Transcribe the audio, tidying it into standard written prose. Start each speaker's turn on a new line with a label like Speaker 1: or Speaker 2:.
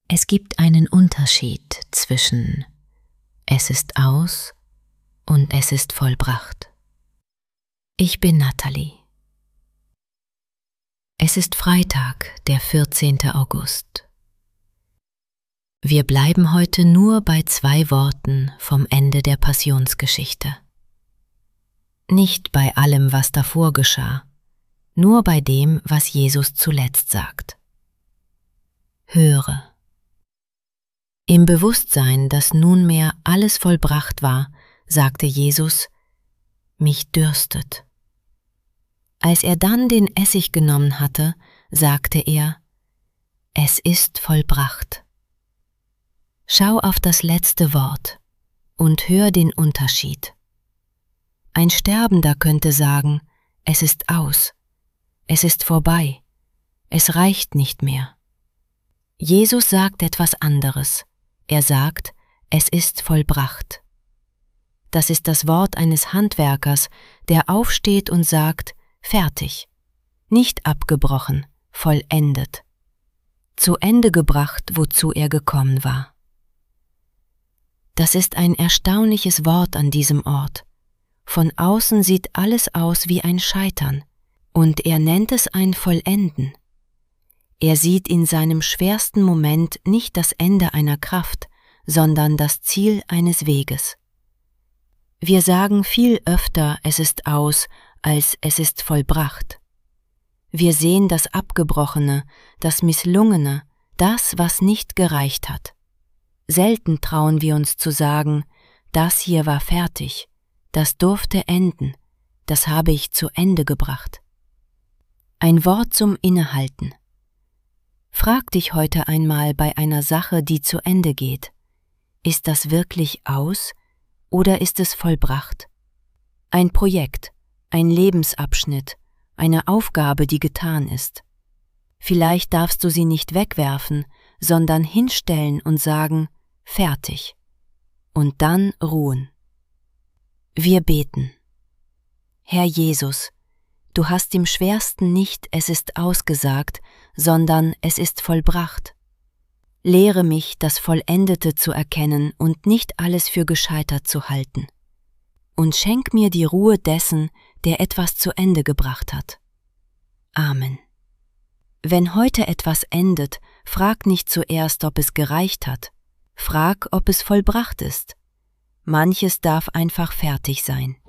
Speaker 1: Es gibt einen Unterschied zwischen es ist aus und es ist vollbracht. Ich bin Nathalie. Es ist Freitag, der 14. August. Wir bleiben heute nur bei 2 Worten vom Ende der Passionsgeschichte. Nicht bei allem, was davor geschah, nur bei dem, was Jesus zuletzt sagt. Höre. Im Bewusstsein, dass nunmehr alles vollbracht war, sagte Jesus: Mich dürstet. Als er dann den Essig genommen hatte, sagte er: Es ist vollbracht. Schau auf das letzte Wort und hör den Unterschied. Ein Sterbender könnte sagen: Es ist aus, es ist vorbei, es reicht nicht mehr. Jesus sagt etwas anderes. Er sagt: Es ist vollbracht. Das ist das Wort eines Handwerkers, der aufsteht und sagt: Fertig, nicht abgebrochen, vollendet, zu Ende gebracht, wozu er gekommen war. Das ist ein erstaunliches Wort an diesem Ort. Von außen sieht alles aus wie ein Scheitern, und er nennt es ein Vollenden. Er sieht in seinem schwersten Moment nicht das Ende einer Kraft, sondern das Ziel eines Weges. Wir sagen viel öfter, es ist aus, als es ist vollbracht. Wir sehen das Abgebrochene, das Misslungene, das, was nicht gereicht hat. Selten trauen wir uns zu sagen: Das hier war fertig, das durfte enden, das habe ich zu Ende gebracht. Ein Wort zum Innehalten. Frag dich heute einmal bei einer Sache, die zu Ende geht: Ist das wirklich aus oder ist es vollbracht? Ein Projekt, ein Lebensabschnitt, eine Aufgabe, die getan ist. Vielleicht darfst du sie nicht wegwerfen, sondern hinstellen und sagen: Fertig. Und dann ruhen. Wir beten. Herr Jesus, du hast im Schwersten nicht es ist ausgesagt, sondern es ist vollbracht. Lehre mich, das Vollendete zu erkennen und nicht alles für gescheitert zu halten. Und schenk mir die Ruhe dessen, der etwas zu Ende gebracht hat. Amen. Wenn heute etwas endet, frag nicht zuerst, ob es gereicht hat. Frag, ob es vollbracht ist. Manches darf einfach fertig sein.